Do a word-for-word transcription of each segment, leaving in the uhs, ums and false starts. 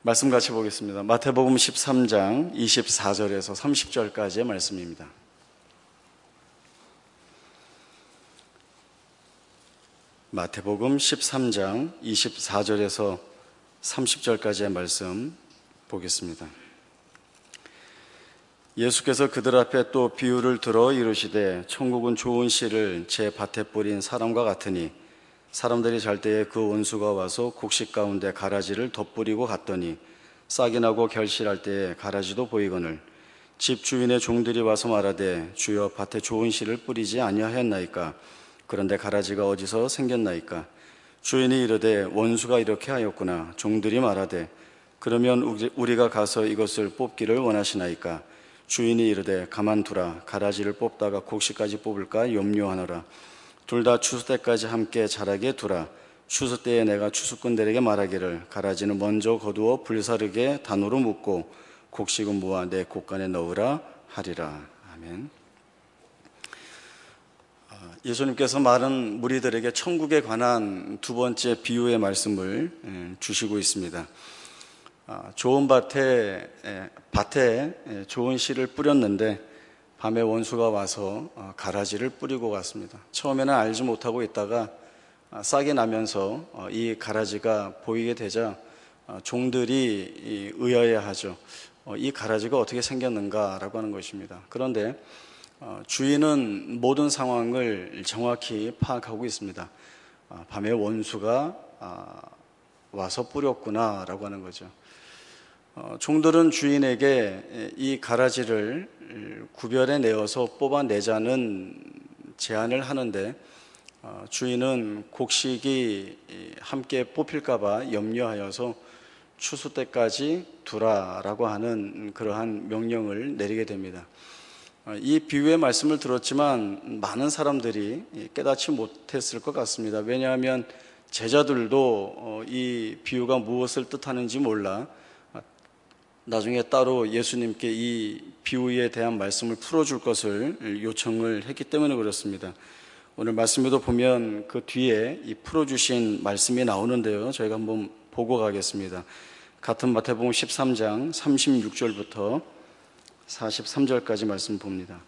말씀 같이 보겠습니다. 마태복음 십삼 장 이십사 절에서 삼십 절까지의 말씀입니다. 마태복음 십삼 장 이십사 절에서 삼십 절까지의 말씀 보겠습니다. 예수께서 그들 앞에 또 비유를 들어 이르시되 천국은 좋은 씨를 제 밭에 뿌린 사람과 같으니 사람들이 잘 때에 그 원수가 와서 곡식 가운데 가라지를 덧뿌리고 갔더니 싹이 나고 결실할 때에 가라지도 보이거늘 집 주인의 종들이 와서 말하되 주여 밭에 좋은 씨를 뿌리지 아니하였나이까? 그런데 가라지가 어디서 생겼나이까? 주인이 이르되 원수가 이렇게 하였구나. 종들이 말하되 그러면 우리가 가서 이것을 뽑기를 원하시나이까? 주인이 이르되 가만두라. 가라지를 뽑다가 곡식까지 뽑을까 염려하노라. 둘 다 추수 때까지 함께 자라게 두라. 추수 때에 내가 추수꾼들에게 말하기를 가라지는 먼저 거두어 불사르게 단으로 묶고 곡식은 모아 내 곡간에 넣으라 하리라. 아멘. 예수님께서 많은 무리들에게 천국에 관한 두 번째 비유의 말씀을 주시고 있습니다. 좋은 밭에, 밭에 좋은 씨를 뿌렸는데 밤에 원수가 와서 가라지를 뿌리고 갔습니다. 처음에는 알지 못하고 있다가 싹이 나면서 이 가라지가 보이게 되자 종들이 의아해하죠. 이 가라지가 어떻게 생겼는가라고 하는 것입니다. 그런데 주인은 모든 상황을 정확히 파악하고 있습니다. 밤에 원수가 와서 뿌렸구나라고 하는 거죠. 종들은 주인에게 이 가라지를 구별해 내어서 뽑아내자는 제안을 하는데 주인은 곡식이 함께 뽑힐까봐 염려하여서 추수 때까지 두라라고 하는 그러한 명령을 내리게 됩니다. 이 비유의 말씀을 들었지만 많은 사람들이 깨닫지 못했을 것 같습니다. 왜냐하면 제자들도 이 비유가 무엇을 뜻하는지 몰라 나중에 따로 예수님께 이 비유에 대한 말씀을 풀어줄 것을 요청을 했기 때문에 그렇습니다. 오늘 말씀에도 보면 그 뒤에 이 풀어주신 말씀이 나오는데요. 저희가 한번 보고 가겠습니다. 같은 마태복음 십삼 장 삼십육 절부터 사십삼 절까지 말씀 봅니다.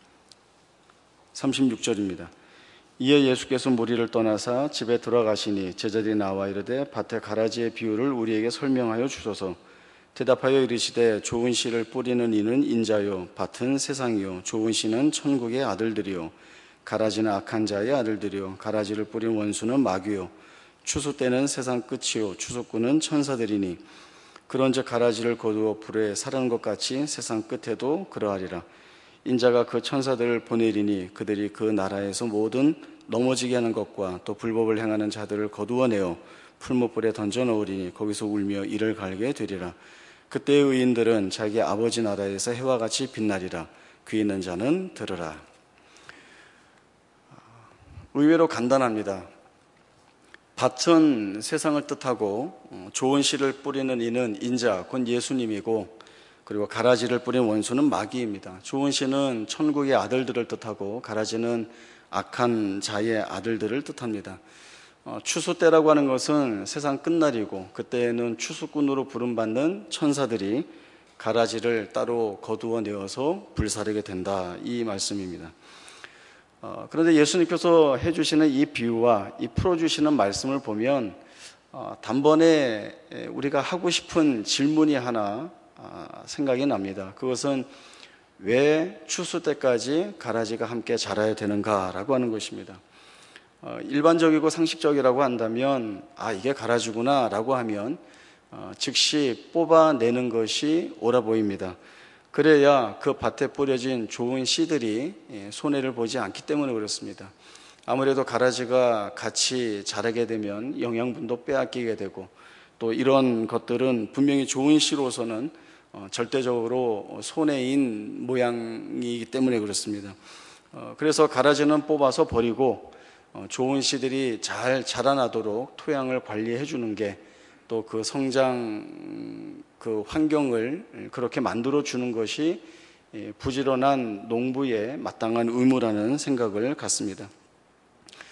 삼십육 절입니다. 이에 예수께서 무리를 떠나사 집에 들어가시니 제자들이 나와 이르되 밭에 가라지의 비유를 우리에게 설명하여 주소서. 대답하여 이르시되 좋은 씨를 뿌리는 이는 인자요 밭은 세상이요 좋은 씨는 천국의 아들들이요 가라지는 악한 자의 아들들이요 가라지를 뿌린 원수는 마귀요 추수 때는 세상 끝이요 추수꾼은 천사들이니 그런즉 가라지를 거두어 불에 사르는 것 같이 세상 끝에도 그러하리라. 인자가 그 천사들을 보내리니 그들이 그 나라에서 모든 넘어지게 하는 것과 또 불법을 행하는 자들을 거두어내어 풀무불에 던져 넣으리니 거기서 울며 이를 갈게 되리라. 그때의 의인들은 자기 아버지 나라에서 해와 같이 빛나리라. 귀 있는 자는 들으라. 의외로 간단합니다. 밭은 세상을 뜻하고 좋은 씨를 뿌리는 이는 인자, 곧 예수님이고 그리고 가라지를 뿌린 원수는 마귀입니다. 좋은 씨는 천국의 아들들을 뜻하고 가라지는 악한 자의 아들들을 뜻합니다. 추수 때라고 하는 것은 세상 끝날이고 그때에는 추수꾼으로 부름받는 천사들이 가라지를 따로 거두어 내어서 불사르게 된다, 이 말씀입니다. 어, 그런데 예수님께서 해주시는 이 비유와 이 풀어주시는 말씀을 보면 어, 단번에 우리가 하고 싶은 질문이 하나 어, 생각이 납니다. 그것은 왜 추수 때까지 가라지가 함께 자라야 되는가라고 하는 것입니다. 어, 일반적이고 상식적이라고 한다면 아 이게 가라지구나 라고 하면 어, 즉시 뽑아내는 것이 옳아 보입니다. 그래야 그 밭에 뿌려진 좋은 씨들이 손해를 보지 않기 때문에 그렇습니다. 아무래도 가라지가 같이 자라게 되면 영양분도 빼앗기게 되고 또 이런 것들은 분명히 좋은 씨로서는 어, 절대적으로 손해인 모양이기 때문에 그렇습니다. 어, 그래서 가라지는 뽑아서 버리고 어, 좋은 씨들이 잘 자라나도록 토양을 관리해 주는 게 또 그 성장 그 환경을 그렇게 만들어 주는 것이 부지런한 농부의 마땅한 의무라는 생각을 갖습니다.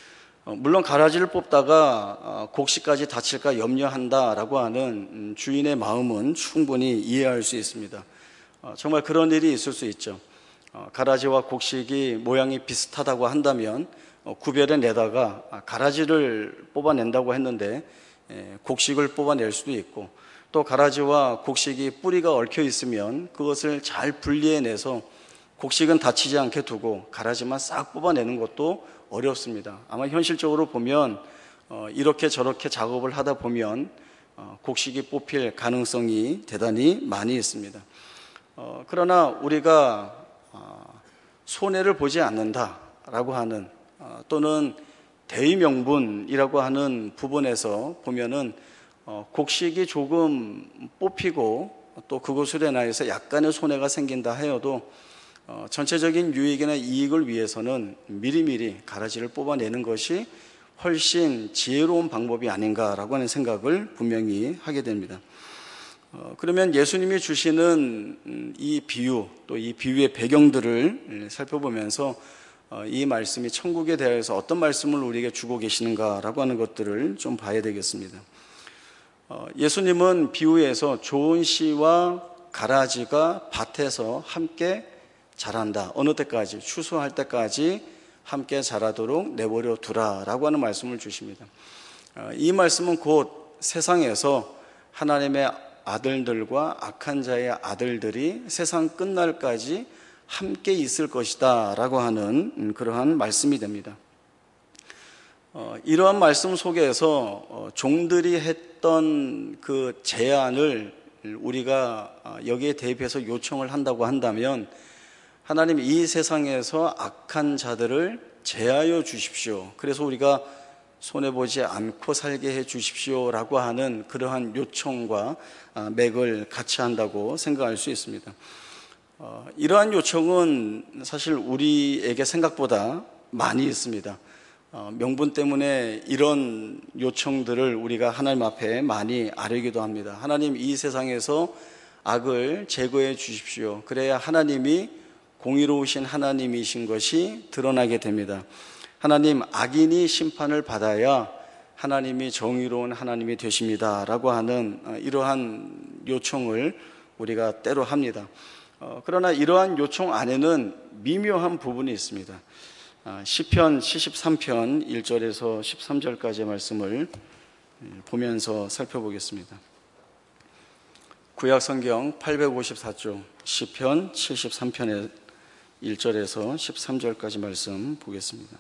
물론 가라지를 뽑다가 곡식까지 다칠까 염려한다라고 하는 주인의 마음은 충분히 이해할 수 있습니다. 정말 그런 일이 있을 수 있죠. 가라지와 곡식이 모양이 비슷하다고 한다면 구별해 내다가 가라지를 뽑아낸다고 했는데 곡식을 뽑아낼 수도 있고, 또 가라지와 곡식이 뿌리가 얽혀 있으면 그것을 잘 분리해내서 곡식은 다치지 않게 두고 가라지만 싹 뽑아내는 것도 어렵습니다. 아마 현실적으로 보면 이렇게 저렇게 작업을 하다 보면 곡식이 뽑힐 가능성이 대단히 많이 있습니다. 그러나 우리가 손해를 보지 않는다라고 하는, 또는 대의명분이라고 하는 부분에서 보면은 곡식이 조금 뽑히고 또 그것으로 인하여서 약간의 손해가 생긴다 하여도 전체적인 유익이나 이익을 위해서는 미리미리 가라지를 뽑아내는 것이 훨씬 지혜로운 방법이 아닌가라고 하는 생각을 분명히 하게 됩니다. 그러면 예수님이 주시는 이 비유, 또 이 비유의 배경들을 살펴보면서 이 말씀이 천국에 대해서 어떤 말씀을 우리에게 주고 계시는가라고 하는 것들을 좀 봐야 되겠습니다. 예수님은 비유에서 좋은 씨와 가라지가 밭에서 함께 자란다, 어느 때까지? 추수할 때까지 함께 자라도록 내버려 두라라고 하는 말씀을 주십니다. 이 말씀은 곧 세상에서 하나님의 아들들과 악한 자의 아들들이 세상 끝날까지 함께 있을 것이다 라고 하는 그러한 말씀이 됩니다. 이러한 말씀 속에서 종들이 했던 그 제안을 우리가 여기에 대입해서 요청을 한다고 한다면, 하나님 이 세상에서 악한 자들을 제하여 주십시오, 그래서 우리가 손해보지 않고 살게 해 주십시오라고 하는 그러한 요청과 맥을 같이 한다고 생각할 수 있습니다. 이러한 요청은 사실 우리에게 생각보다 많이 있습니다. 명분 때문에 이런 요청들을 우리가 하나님 앞에 많이 아뢰기도 합니다. 하나님 이 세상에서 악을 제거해 주십시오, 그래야 하나님이 공의로우신 하나님이신 것이 드러나게 됩니다. 하나님, 악인이 심판을 받아야 하나님이 정의로운 하나님이 되십니다 라고 하는 이러한 요청을 우리가 때로 합니다. 그러나 이러한 요청 안에는 미묘한 부분이 있습니다. 시편 칠십삼 편 일 절에서 십삼 절까지의 말씀을 보면서 살펴보겠습니다. 구약성경 팔백오십사 쪽 시편 칠십삼 편의 일 절에서 십삼 절까지 말씀 보겠습니다.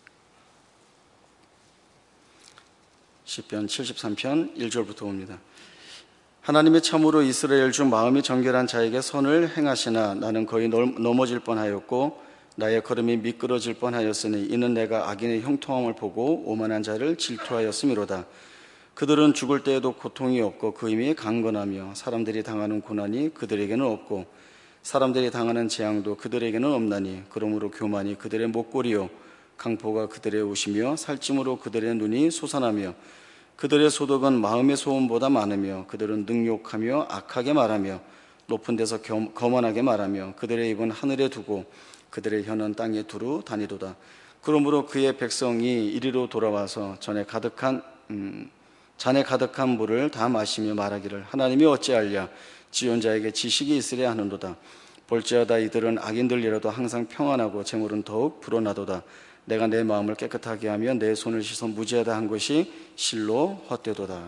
시편 칠십삼 편 일 절부터 봅니다. 하나님이 참으로 이스라엘 중 마음이 정결한 자에게 선을 행하시나 나는 거의 넘어질 뻔하였고 나의 걸음이 미끄러질 뻔하였으니 이는 내가 악인의 형통함을 보고 오만한 자를 질투하였음이로다. 그들은 죽을 때에도 고통이 없고 그 힘이 강건하며 사람들이 당하는 고난이 그들에게는 없고 사람들이 당하는 재앙도 그들에게는 없나니 그러므로 교만이 그들의 목골이요 강포가 그들의 옷이며 살찜으로 그들의 눈이 솟아나며 그들의 소득은 마음의 소원보다 많으며 그들은 능욕하며 악하게 말하며 높은 데서 겸, 거만하게 말하며 그들의 입은 하늘에 두고 그들의 혀는 땅에 두루 다니도다. 그러므로 그의 백성이 이리로 돌아와서 전에 가득한 음, 잔에 가득한 물을 다 마시며 말하기를 하나님이 어찌하랴 지존자에게 지식이 있으랴 하는도다. 볼지어다 이들은 악인들이라도 항상 평안하고 재물은 더욱 불어나도다. 내가 내 마음을 깨끗하게 하며 내 손을 씻어 무죄하다 한 것이 실로 헛되도다.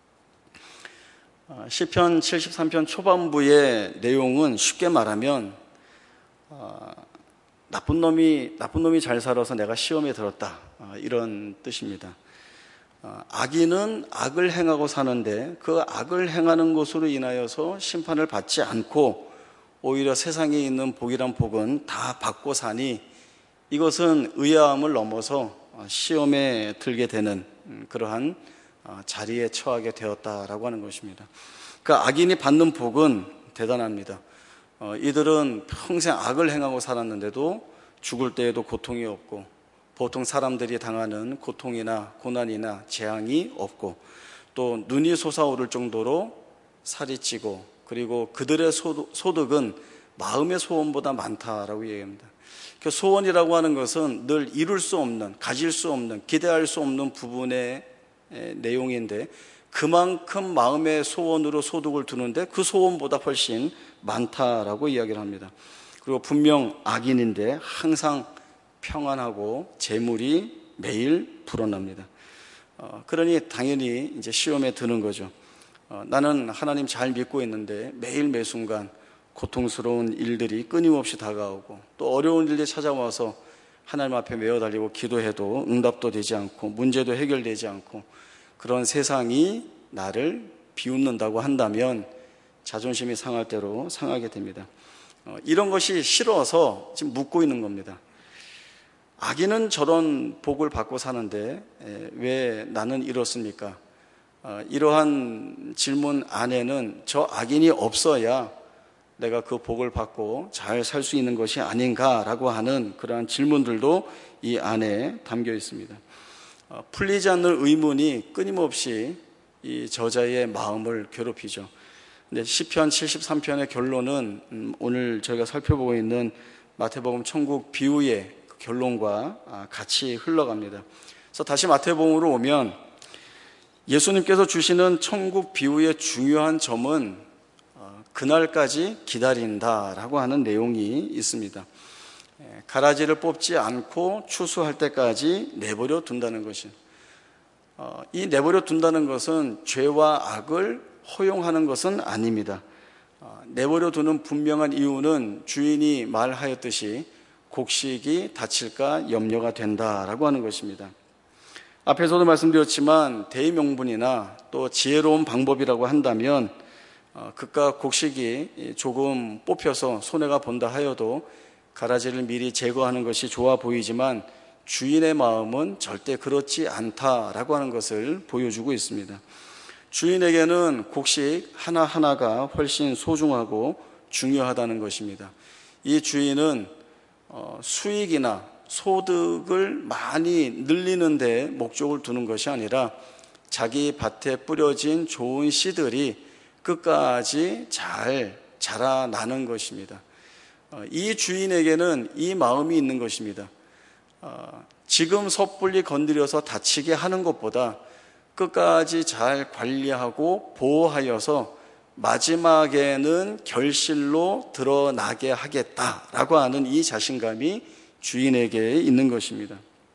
시편 칠십삼 편 초반부의 내용은 쉽게 말하면 어, 나쁜 놈이 나쁜 놈이 잘 살아서 내가 시험에 들었다, 어, 이런 뜻입니다. 어, 악인은 악을 행하고 사는데 그 악을 행하는 것으로 인하여서 심판을 받지 않고 오히려 세상에 있는 복이란 복은 다 받고 사니 이것은 의아함을 넘어서 시험에 들게 되는 그러한 자리에 처하게 되었다라고 하는 것입니다. 그 악인이 받는 복은 대단합니다. 이들은 평생 악을 행하고 살았는데도 죽을 때에도 고통이 없고 보통 사람들이 당하는 고통이나 고난이나 재앙이 없고 또 눈이 솟아오를 정도로 살이 찌고 그리고 그들의 소득은 마음의 소원보다 많다라고 얘기합니다. 그 소원이라고 하는 것은 늘 이룰 수 없는, 가질 수 없는, 기대할 수 없는 부분의 내용인데 그만큼 마음의 소원으로 소득을 두는데 그 소원보다 훨씬 많다라고 이야기를 합니다. 그리고 분명 악인인데 항상 평안하고 재물이 매일 불어납니다. 어, 그러니 당연히 이제 시험에 드는 거죠. 어, 나는 하나님 잘 믿고 있는데 매일 매순간 고통스러운 일들이 끊임없이 다가오고 또 어려운 일들이 찾아와서 하나님 앞에 메어 달리고 기도해도 응답도 되지 않고 문제도 해결되지 않고 그런 세상이 나를 비웃는다고 한다면 자존심이 상할 대로 상하게 됩니다. 어, 이런 것이 싫어서 지금 묻고 있는 겁니다. 악인은 저런 복을 받고 사는데 에, 왜 나는 이렇습니까? 어, 이러한 질문 안에는 저 악인이 없어야 내가 그 복을 받고 잘 살 수 있는 것이 아닌가라고 하는 그러한 질문들도 이 안에 담겨 있습니다. 어, 풀리지 않는 의문이 끊임없이 이 저자의 마음을 괴롭히죠. 근데 시편 칠십삼 편의 결론은 음, 오늘 저희가 살펴보고 있는 마태복음 천국 비유의 결론과 같이 흘러갑니다. 그래서 다시 마태복음으로 오면 예수님께서 주시는 천국 비유의 중요한 점은 그날까지 기다린다라고 하는 내용이 있습니다. 가라지를 뽑지 않고 추수할 때까지 내버려 둔다는 것이, 이 내버려 둔다는 것은 죄와 악을 허용하는 것은 아닙니다. 내버려 두는 분명한 이유는 주인이 말하였듯이 곡식이 다칠까 염려가 된다라고 하는 것입니다. 앞에서도 말씀드렸지만 대의명분이나 또 지혜로운 방법이라고 한다면 그깟 곡식이 조금 뽑혀서 손해가 본다 하여도 가라지를 미리 제거하는 것이 좋아 보이지만 주인의 마음은 절대 그렇지 않다라고 하는 것을 보여주고 있습니다. 주인에게는 곡식 하나하나가 훨씬 소중하고 중요하다는 것입니다. 이 주인은 수익이나 소득을 많이 늘리는 데 목적을 두는 것이 아니라 자기 밭에 뿌려진 좋은 씨들이 끝까지 잘 자라나는 것입니다. 이 주인에게는 이 마음이 있는 것입니다. 지금 섣불리 건드려서 다치게 하는 것보다 끝까지 잘 관리하고 보호하여서 마지막에는 결실로 드러나게 하겠다라고 하는 이 자신감이 주인에게 있는 것입니다.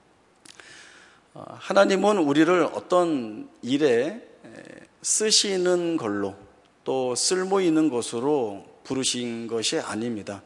하나님은 우리를 어떤 일에 쓰시는 걸로 또 쓸모 있는 것으로 부르신 것이 아닙니다.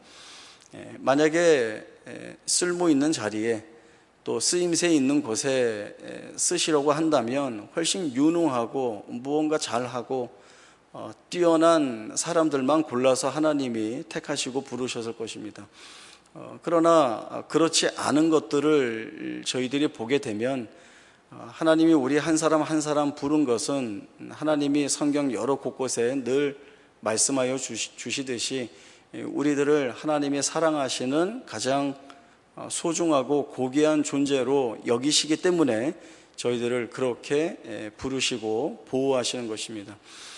만약에 쓸모 있는 자리에 또 쓰임새 있는 곳에 쓰시려고 한다면 훨씬 유능하고 무언가 잘하고 어, 뛰어난 사람들만 골라서 하나님이 택하시고 부르셨을 것입니다. 어, 그러나 그렇지 않은 것들을 저희들이 보게 되면 어, 하나님이 우리 한 사람 한 사람 부른 것은 하나님이 성경 여러 곳곳에 늘 말씀하여 주시, 주시듯이 우리들을 하나님이 사랑하시는 가장 소중하고 고귀한 존재로 여기시기 때문에 저희들을 그렇게 부르시고 보호하시는 것입니다.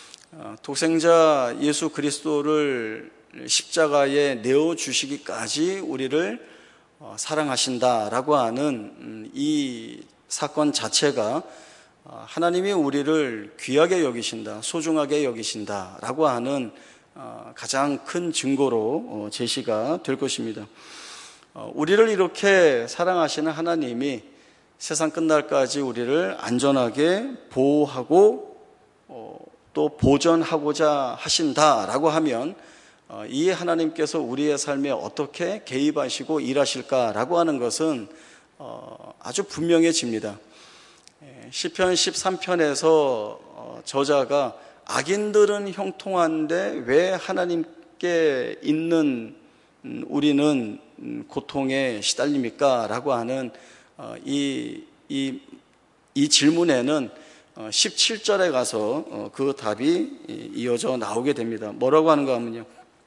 독생자 예수 그리스도를 십자가에 내어주시기까지 우리를 사랑하신다라고 하는 이 사건 자체가 하나님이 우리를 귀하게 여기신다, 소중하게 여기신다라고 하는 가장 큰 증거로 제시가 될 것입니다. 우리를 이렇게 사랑하시는 하나님이 세상 끝날까지 우리를 안전하게 보호하고 또 보전하고자 하신다라고 하면 이 하나님께서 우리의 삶에 어떻게 개입하시고 일하실까라고 하는 것은 아주 분명해집니다. 시편 십삼 편에서 저자가 악인들은 형통한데 왜 하나님께 있는 우리는 고통에 시달립니까? 라고 하는 이, 이, 이 질문에는 십칠 절에 가서 그 답이 이어져 나오게 됩니다. 뭐라고 하는가 하면요,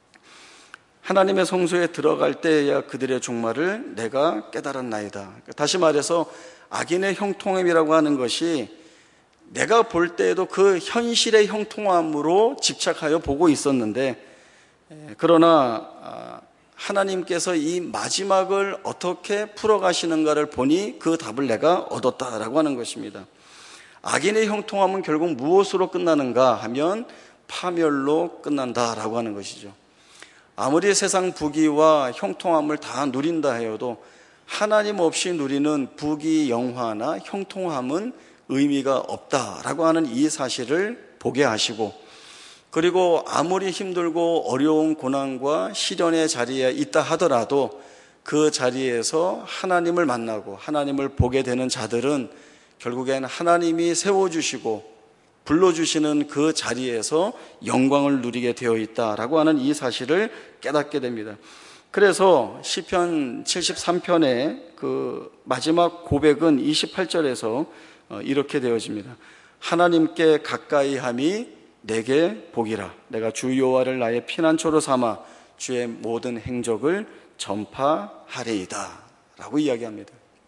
하나님의 성소에 들어갈 때야 그들의 종말을 내가 깨달았나이다. 다시 말해서 악인의 형통함이라고 하는 것이 내가 볼 때에도 그 현실의 형통함으로 집착하여 보고 있었는데 그러나 하나님께서 이 마지막을 어떻게 풀어가시는가를 보니 그 답을 내가 얻었다라고 하는 것입니다. 악인의 형통함은 결국 무엇으로 끝나는가 하면 파멸로 끝난다라고 하는 것이죠. 아무리 세상 부귀와 형통함을 다 누린다 해도 하나님 없이 누리는 부귀 영화나 형통함은 의미가 없다라고 하는 이 사실을 보게 하시고, 그리고 아무리 힘들고 어려운 고난과 시련의 자리에 있다 하더라도 그 자리에서 하나님을 만나고 하나님을 보게 되는 자들은 결국엔 하나님이 세워주시고 불러주시는 그 자리에서 영광을 누리게 되어 있다라고 하는 이 사실을 깨닫게 됩니다. 그래서 시편 칠십삼 편의 그 마지막 고백은 이십팔 절에서 이렇게 되어집니다. 하나님께 가까이 함이 내게 복이라. 내가 주 여호와를 나의 피난처로 삼아 주의 모든 행적을 전파하리이다 라고 이야기합니다.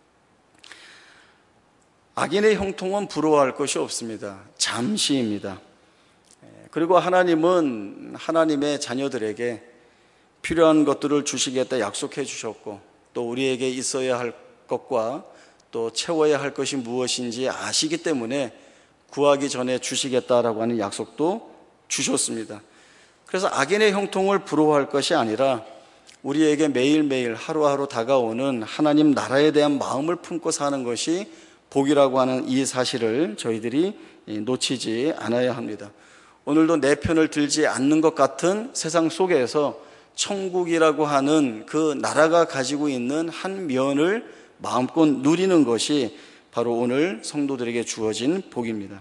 악인의 형통은 부러워할 것이 없습니다. 잠시입니다. 그리고 하나님은 하나님의 자녀들에게 필요한 것들을 주시겠다 약속해 주셨고, 또 우리에게 있어야 할 것과 또 채워야 할 것이 무엇인지 아시기 때문에 구하기 전에 주시겠다라고 하는 약속도 주셨습니다. 그래서 악인의 형통을 부러워할 것이 아니라 우리에게 매일매일 하루하루 다가오는 하나님 나라에 대한 마음을 품고 사는 것이 복이라고 하는 이 사실을 저희들이 놓치지 않아야 합니다. 오늘도 내 편을 들지 않는 것 같은 세상 속에서 천국이라고 하는 그 나라가 가지고 있는 한 면을 마음껏 누리는 것이 바로 오늘 성도들에게 주어진 복입니다.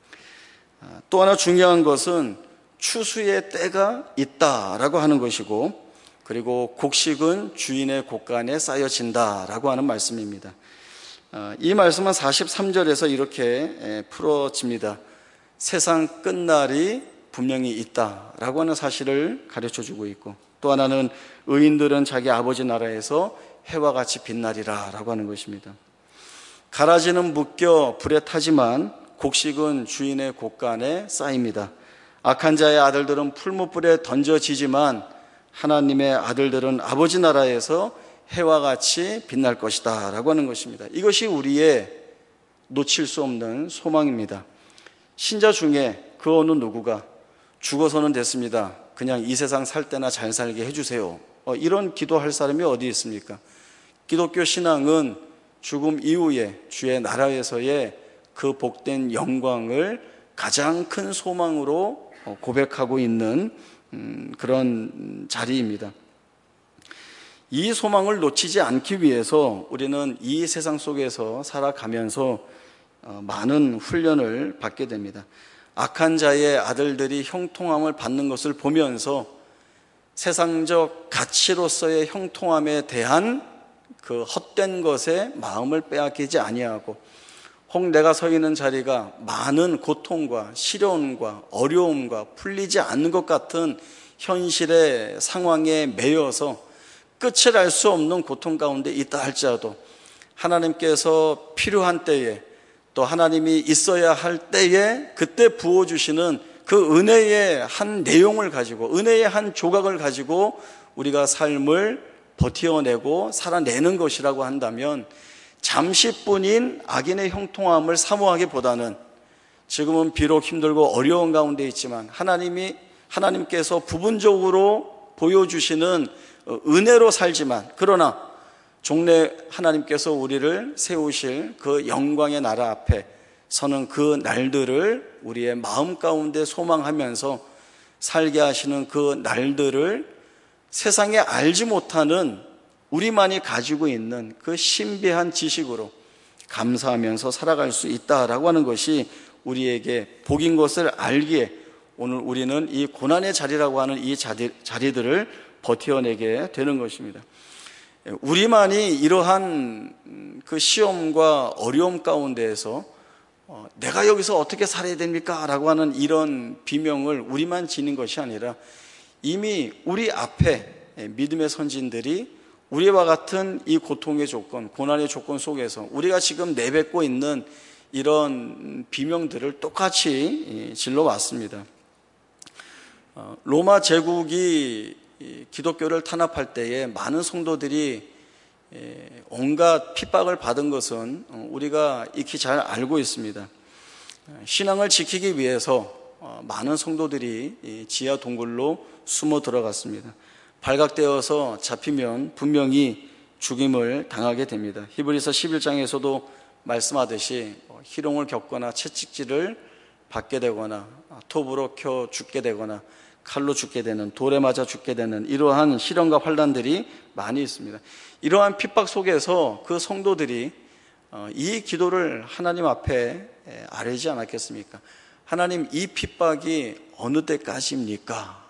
또 하나 중요한 것은 추수의 때가 있다라고 하는 것이고, 그리고 곡식은 주인의 곡간에 쌓여진다라고 하는 말씀입니다. 이 말씀은 사십삼 절에서 이렇게 풀어집니다. 세상 끝날이 분명히 있다라고 하는 사실을 가르쳐주고 있고, 또 하나는 의인들은 자기 아버지 나라에서 해와 같이 빛나리라 라고 하는 것입니다. 가라지는 묶여 불에 타지만 곡식은 주인의 곡간에 쌓입니다. 악한 자의 아들들은 풀무불에 던져지지만 하나님의 아들들은 아버지 나라에서 해와 같이 빛날 것이다 라고 하는 것입니다. 이것이 우리의 놓칠 수 없는 소망입니다. 신자 중에 그 어느 누구가 죽어서는 됐습니다, 그냥 이 세상 살 때나 잘 살게 해주세요, 어, 이런 기도할 사람이 어디 있습니까? 기독교 신앙은 죽음 이후에 주의 나라에서의 그 복된 영광을 가장 큰 소망으로 고백하고 있는 그런 자리입니다. 이 소망을 놓치지 않기 위해서 우리는 이 세상 속에서 살아가면서 많은 훈련을 받게 됩니다. 악한 자의 아들들이 형통함을 받는 것을 보면서 세상적 가치로서의 형통함에 대한 그 헛된 것에 마음을 빼앗기지 아니하고, 혹 내가 서 있는 자리가 많은 고통과 시련과 어려움과 풀리지 않는 것 같은 현실의 상황에 매여서 끝을 알 수 없는 고통 가운데 있다 할지라도 하나님께서 필요한 때에, 또 하나님이 있어야 할 때에 그때 부어주시는 그 은혜의 한 내용을 가지고, 은혜의 한 조각을 가지고 우리가 삶을 버텨내고 살아내는 것이라고 한다면, 잠시뿐인 악인의 형통함을 사모하기보다는 지금은 비록 힘들고 어려운 가운데 있지만 하나님이, 하나님께서 부분적으로 보여주시는 은혜로 살지만, 그러나 종래 하나님께서 우리를 세우실 그 영광의 나라 앞에 서는 그 날들을 우리의 마음 가운데 소망하면서 살게 하시는 그 날들을 세상에 알지 못하는 우리만이 가지고 있는 그 신비한 지식으로 감사하면서 살아갈 수 있다라고 하는 것이 우리에게 복인 것을 알기에 오늘 우리는 이 고난의 자리라고 하는 이 자리, 자리들을 버텨내게 되는 것입니다. 우리만이 이러한 그 시험과 어려움 가운데에서 어, 내가 여기서 어떻게 살아야 됩니까? 라고 하는 이런 비명을 우리만 지닌 것이 아니라 이미 우리 앞에 믿음의 선진들이 우리와 같은 이 고통의 조건, 고난의 조건 속에서 우리가 지금 내뱉고 있는 이런 비명들을 똑같이 질러왔습니다. 로마 제국이 기독교를 탄압할 때에 많은 성도들이 온갖 핍박을 받은 것은 우리가 익히 잘 알고 있습니다. 신앙을 지키기 위해서 많은 성도들이 지하 동굴로 숨어 들어갔습니다. 발각되어서 잡히면 분명히 죽임을 당하게 됩니다. 히브리서 십일 장에서도 말씀하듯이 희롱을 겪거나 채찍질을 받게 되거나 톱으로 켜 죽게 되거나 칼로 죽게 되는, 돌에 맞아 죽게 되는 이러한 시련과 환난들이 많이 있습니다. 이러한 핍박 속에서 그 성도들이 이 기도를 하나님 앞에 아뢰지 않았겠습니까? 하나님, 이 핍박이 어느 때까지입니까?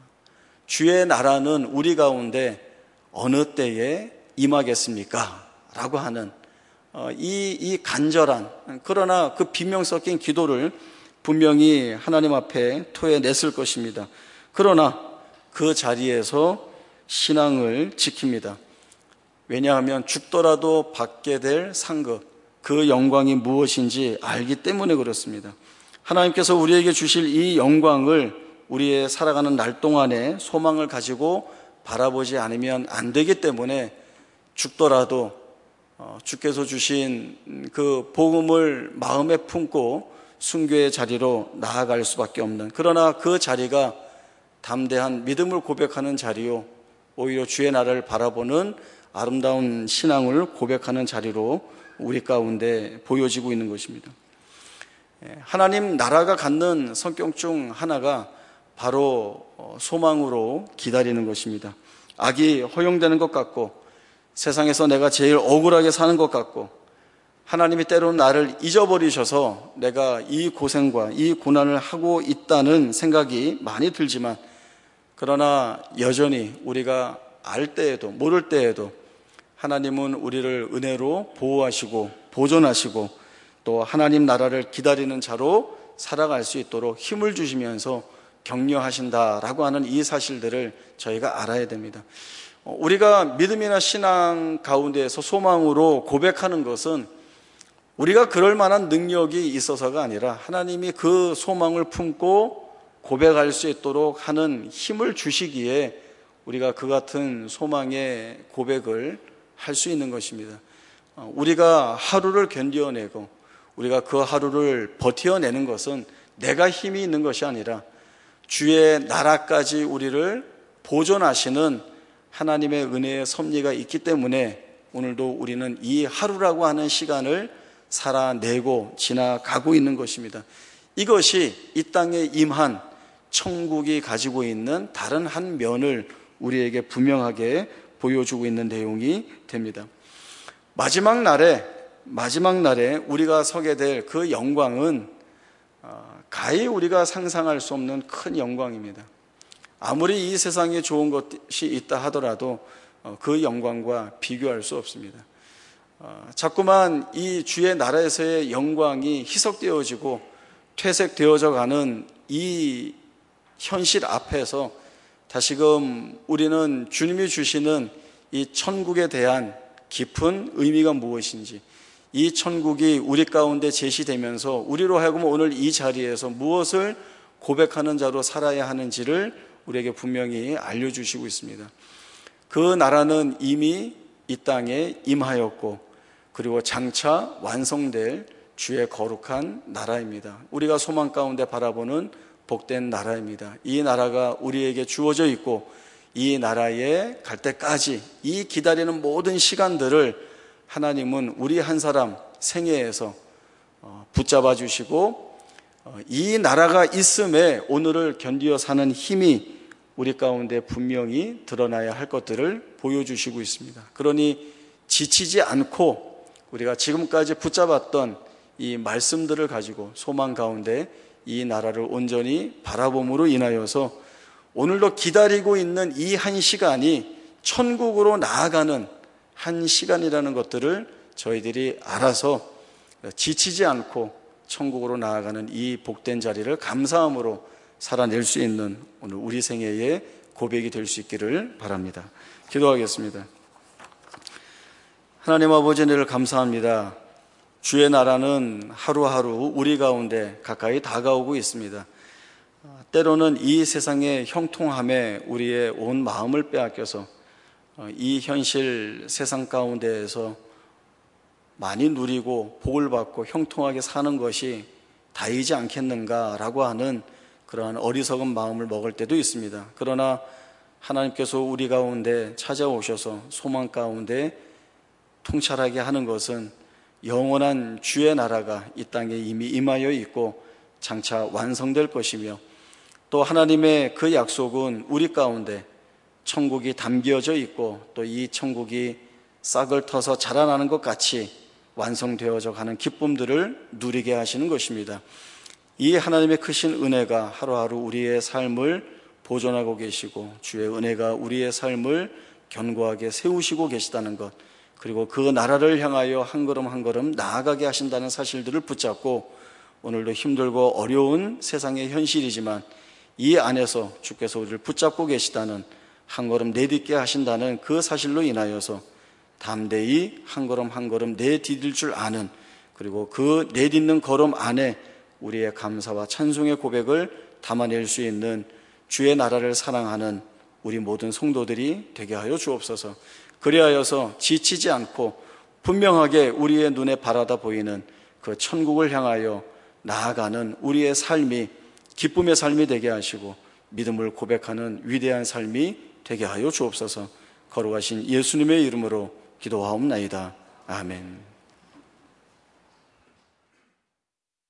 주의 나라는 우리 가운데 어느 때에 임하겠습니까? 라고 하는 이, 이 간절한, 그러나 그 비명 섞인 기도를 분명히 하나님 앞에 토해냈을 것입니다. 그러나 그 자리에서 신앙을 지킵니다. 왜냐하면 죽더라도 받게 될 상급, 그 영광이 무엇인지 알기 때문에 그렇습니다. 하나님께서 우리에게 주실 이 영광을 우리의 살아가는 날 동안에 소망을 가지고 바라보지 않으면 안 되기 때문에 죽더라도 주께서 주신 그 복음을 마음에 품고 순교의 자리로 나아갈 수밖에 없는, 그러나 그 자리가 담대한 믿음을 고백하는 자리요, 오히려 주의 나라를 바라보는 아름다운 신앙을 고백하는 자리로 우리 가운데 보여지고 있는 것입니다. 하나님 나라가 갖는 성격 중 하나가 바로 소망으로 기다리는 것입니다. 악이 허용되는 것 같고 세상에서 내가 제일 억울하게 사는 것 같고 하나님이 때로는 나를 잊어버리셔서 내가 이 고생과 이 고난을 하고 있다는 생각이 많이 들지만, 그러나 여전히 우리가 알 때에도 모를 때에도 하나님은 우리를 은혜로 보호하시고 보존하시고 또 하나님 나라를 기다리는 자로 살아갈 수 있도록 힘을 주시면서 격려하신다라고 하는 이 사실들을 저희가 알아야 됩니다. 우리가 믿음이나 신앙 가운데에서 소망으로 고백하는 것은 우리가 그럴 만한 능력이 있어서가 아니라 하나님이 그 소망을 품고 고백할 수 있도록 하는 힘을 주시기에 우리가 그 같은 소망의 고백을 할 수 있는 것입니다. 우리가 하루를 견뎌내고 우리가 그 하루를 버텨내는 것은 내가 힘이 있는 것이 아니라 주의 나라까지 우리를 보존하시는 하나님의 은혜의 섭리가 있기 때문에 오늘도 우리는 이 하루라고 하는 시간을 살아내고 지나가고 있는 것입니다. 이것이 이 땅에 임한 천국이 가지고 있는 다른 한 면을 우리에게 분명하게 보여주고 있는 내용이 됩니다. 마지막 날에 마지막 날에 우리가 서게 될 그 영광은 가히 우리가 상상할 수 없는 큰 영광입니다. 아무리 이 세상에 좋은 것이 있다 하더라도 그 영광과 비교할 수 없습니다. 자꾸만 이 주의 나라에서의 영광이 희석되어지고 퇴색되어져 가는 이 현실 앞에서 다시금 우리는 주님이 주시는 이 천국에 대한 깊은 의미가 무엇인지, 이 천국이 우리 가운데 제시되면서 우리로 하여금 오늘 이 자리에서 무엇을 고백하는 자로 살아야 하는지를 우리에게 분명히 알려주시고 있습니다. 그 나라는 이미 이 땅에 임하였고 그리고 장차 완성될 주의 거룩한 나라입니다. 우리가 소망 가운데 바라보는 복된 나라입니다. 이 나라가 우리에게 주어져 있고 이 나라에 갈 때까지 이 기다리는 모든 시간들을 하나님은 우리 한 사람 생애에서 붙잡아 주시고 이 나라가 있음에 오늘을 견디어 사는 힘이 우리 가운데 분명히 드러나야 할 것들을 보여주시고 있습니다. 그러니 지치지 않고 우리가 지금까지 붙잡았던 이 말씀들을 가지고 소망 가운데 이 나라를 온전히 바라봄으로 인하여서 오늘도 기다리고 있는 이 한 시간이 천국으로 나아가는 한 시간이라는 것들을 저희들이 알아서 지치지 않고 천국으로 나아가는 이 복된 자리를 감사함으로 살아낼 수 있는 오늘 우리 생애의 고백이 될 수 있기를 바랍니다. 기도하겠습니다. 하나님 아버지, 은혜를 감사합니다. 주의 나라는 하루하루 우리 가운데 가까이 다가오고 있습니다. 때로는 이 세상의 형통함에 우리의 온 마음을 빼앗겨서 이 현실 세상 가운데에서 많이 누리고 복을 받고 형통하게 사는 것이 다이지 않겠는가라고 하는 그러한 어리석은 마음을 먹을 때도 있습니다. 그러나 하나님께서 우리 가운데 찾아오셔서 소망 가운데 통찰하게 하는 것은 영원한 주의 나라가 이 땅에 이미 임하여 있고 장차 완성될 것이며, 또 하나님의 그 약속은 우리 가운데 천국이 담겨져 있고 또 이 천국이 싹을 터서 자라나는 것 같이 완성되어져 가는 기쁨들을 누리게 하시는 것입니다. 이 하나님의 크신 은혜가 하루하루 우리의 삶을 보존하고 계시고 주의 은혜가 우리의 삶을 견고하게 세우시고 계시다는 것, 그리고 그 나라를 향하여 한 걸음 한 걸음 나아가게 하신다는 사실들을 붙잡고 오늘도 힘들고 어려운 세상의 현실이지만 이 안에서 주께서 우리를 붙잡고 계시다는, 한 걸음 내딛게 하신다는 그 사실로 인하여서 담대히 한 걸음 한 걸음 내디딜 줄 아는, 그리고 그 내딛는 걸음 안에 우리의 감사와 찬송의 고백을 담아낼 수 있는 주의 나라를 사랑하는 우리 모든 성도들이 되게 하여 주옵소서. 그리하여서 지치지 않고 분명하게 우리의 눈에 바라다 보이는 그 천국을 향하여 나아가는 우리의 삶이 기쁨의 삶이 되게 하시고 믿음을 고백하는 위대한 삶이 되게 하여 주옵소서. 거룩하신 예수님의 이름으로 기도하옵나이다. 아멘.